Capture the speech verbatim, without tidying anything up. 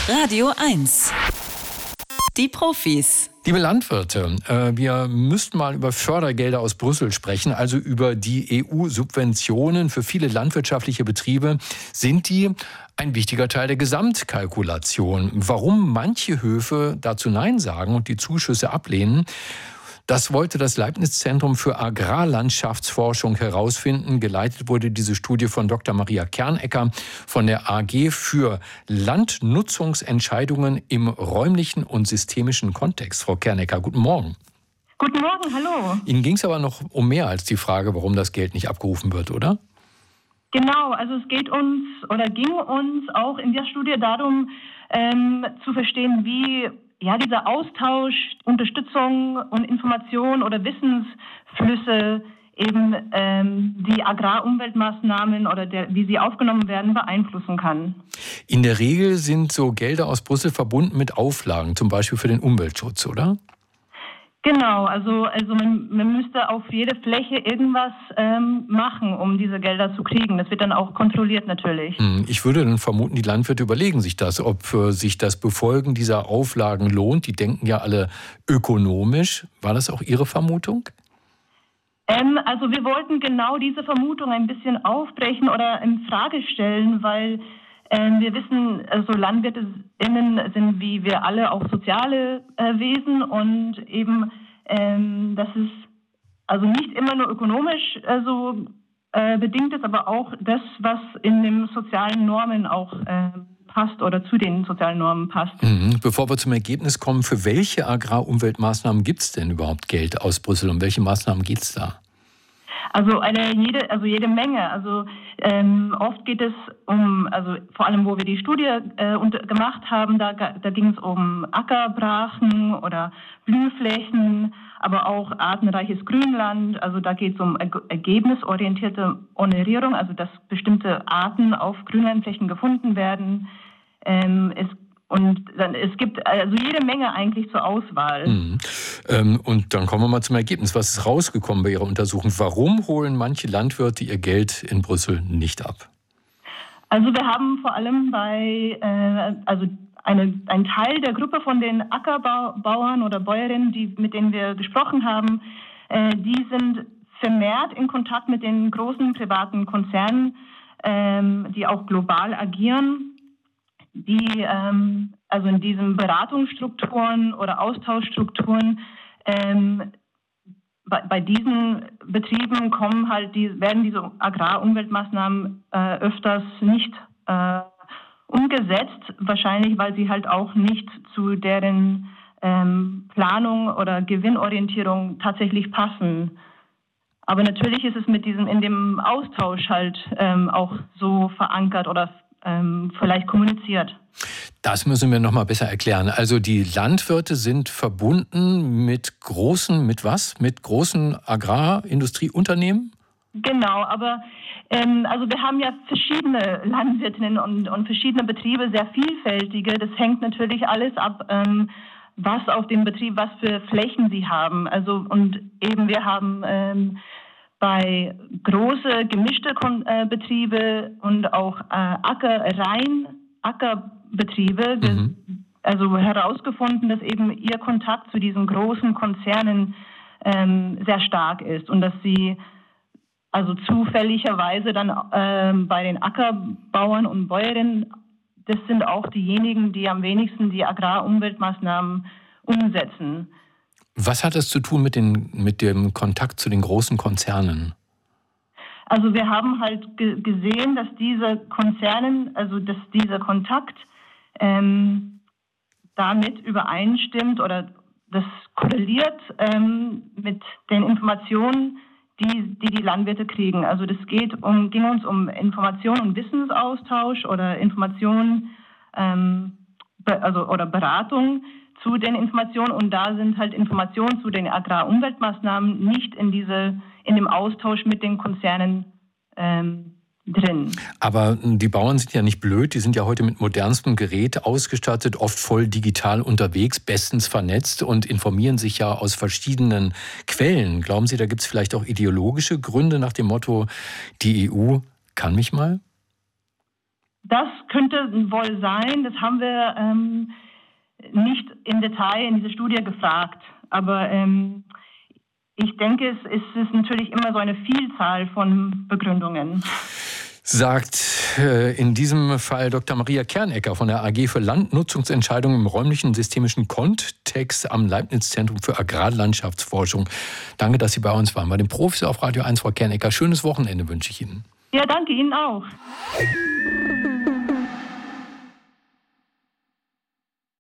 Radio eins. Die Profis. Liebe Landwirte, äh, wir müssten mal über Fördergelder aus Brüssel sprechen, also über die E U-Subventionen für viele landwirtschaftliche Betriebe. Sind die ein wichtiger Teil der Gesamtkalkulation? Warum manche Höfe dazu Nein sagen und die Zuschüsse ablehnen? Das wollte das Leibniz-Zentrum für Agrarlandschaftsforschung herausfinden. Geleitet wurde diese Studie von Doktor Maria Kernecker von der A G für Landnutzungsentscheidungen im räumlichen und systemischen Kontext. Frau Kernecker, guten Morgen. Guten Morgen, hallo. Ihnen ging es aber noch um mehr als die Frage, warum das Geld nicht abgerufen wird, oder? Genau, also es geht uns oder ging uns auch in der Studie darum, ähm, zu verstehen, wie ja, dieser Austausch, Unterstützung und Information oder Wissensflüsse eben ähm, die Agrarumweltmaßnahmen oder der, wie sie aufgenommen werden, beeinflussen kann. In der Regel sind so Gelder aus Brüssel verbunden mit Auflagen, zum Beispiel für den Umweltschutz, oder? Genau, also, also man, man müsste auf jede Fläche irgendwas ähm, machen, um diese Gelder zu kriegen. Das wird dann auch kontrolliert natürlich. Ich würde dann vermuten, die Landwirte überlegen sich das, ob äh, sich das Befolgen dieser Auflagen lohnt. Die denken ja alle ökonomisch. War das auch Ihre Vermutung? Ähm, also wir wollten genau diese Vermutung ein bisschen aufbrechen oder in Frage stellen, weil ähm, wir wissen, also LandwirtInnen sind wie wir alle auch soziale äh, Wesen und eben, ähm, dass es also nicht immer nur ökonomisch äh, so äh, bedingt ist, aber auch das, was in den sozialen Normen auch äh, passt oder zu den sozialen Normen passt. Mhm. Bevor wir zum Ergebnis kommen, für welche Agrarumweltmaßnahmen gibt es denn überhaupt Geld aus Brüssel? Um welche Maßnahmen geht es da? Also eine jede, also jede Menge. Also ähm, oft geht es um, also vor allem, wo wir die Studie äh, unter, gemacht haben, da, da ging es um Ackerbrachen oder Blühflächen, aber auch artenreiches Grünland. Also da geht es um er- ergebnisorientierte Honorierung, also dass bestimmte Arten auf Grünlandflächen gefunden werden. Ähm, es Und dann, es gibt also jede Menge eigentlich zur Auswahl. Mhm. Ähm, und dann kommen wir mal zum Ergebnis. Was ist rausgekommen bei Ihrer Untersuchung? Warum holen manche Landwirte ihr Geld in Brüssel nicht ab? Also wir haben vor allem bei, äh, also eine, ein Teil der Gruppe von den Ackerbauern oder Bäuerinnen, die, mit denen wir gesprochen haben, äh, die sind vermehrt in Kontakt mit den großen privaten Konzernen, ähm, die auch global agieren. Die ähm, also in diesen Beratungsstrukturen oder Austauschstrukturen ähm, bei, bei diesen Betrieben kommen halt die werden diese Agrarumweltmaßnahmen äh, öfters nicht äh, umgesetzt, wahrscheinlich weil sie halt auch nicht zu deren ähm, Planung oder Gewinnorientierung tatsächlich passen. Aber natürlich ist es mit diesem in dem Austausch halt ähm, auch so verankert oder Ähm, vielleicht kommuniziert. Das müssen wir noch mal besser erklären. Also die Landwirte sind verbunden mit großen, mit was? Mit großen Agrarindustrieunternehmen? Genau, aber ähm, also wir haben ja verschiedene Landwirtinnen und, und verschiedene Betriebe, sehr vielfältige. Das hängt natürlich alles ab, ähm, was auf dem Betrieb, was für Flächen sie haben. Also und eben wir haben ähm, bei große gemischte Kon- äh, Betriebe und auch äh, Acker, rein Ackerbetriebe, Mhm. also herausgefunden, dass eben ihr Kontakt zu diesen großen Konzernen ähm, sehr stark ist und dass sie also zufälligerweise dann ähm, bei den Ackerbauern und Bäuerinnen, das sind auch diejenigen, die am wenigsten die Agrarumweltmaßnahmen umsetzen. Was hat das zu tun mit, den, mit dem Kontakt zu den großen Konzernen? Also wir haben halt ge- gesehen, dass diese Konzernen, also dass dieser Kontakt ähm, damit übereinstimmt oder das korreliert ähm, mit den Informationen, die, die die Landwirte kriegen. Also das geht um, ging uns um Information und Wissensaustausch oder Information ähm, be- also, oder Beratung zu den Informationen und da sind halt Informationen zu den Agrarumweltmaßnahmen nicht in diese in dem Austausch mit den Konzernen ähm, drin. Aber die Bauern sind ja nicht blöd, die sind ja heute mit modernstem Gerät ausgestattet, oft voll digital unterwegs, bestens vernetzt und informieren sich ja aus verschiedenen Quellen. Glauben Sie, da gibt es vielleicht auch ideologische Gründe nach dem Motto, die E U kann mich mal? das könnte wohl sein. Das haben wir ähm, nicht im Detail in dieser Studie gefragt. Aber ähm, ich denke, es, es ist natürlich immer so eine Vielzahl von Begründungen. Sagt äh, in diesem Fall Doktor Maria Kernecker von der A G für Landnutzungsentscheidungen im räumlichen systemischen Kontext am Leibniz-Zentrum für Agrarlandschaftsforschung. Danke, dass Sie bei uns waren. Bei den Profis auf Radio eins, Frau Kernecker. Schönes Wochenende wünsche ich Ihnen. Ja, danke Ihnen auch.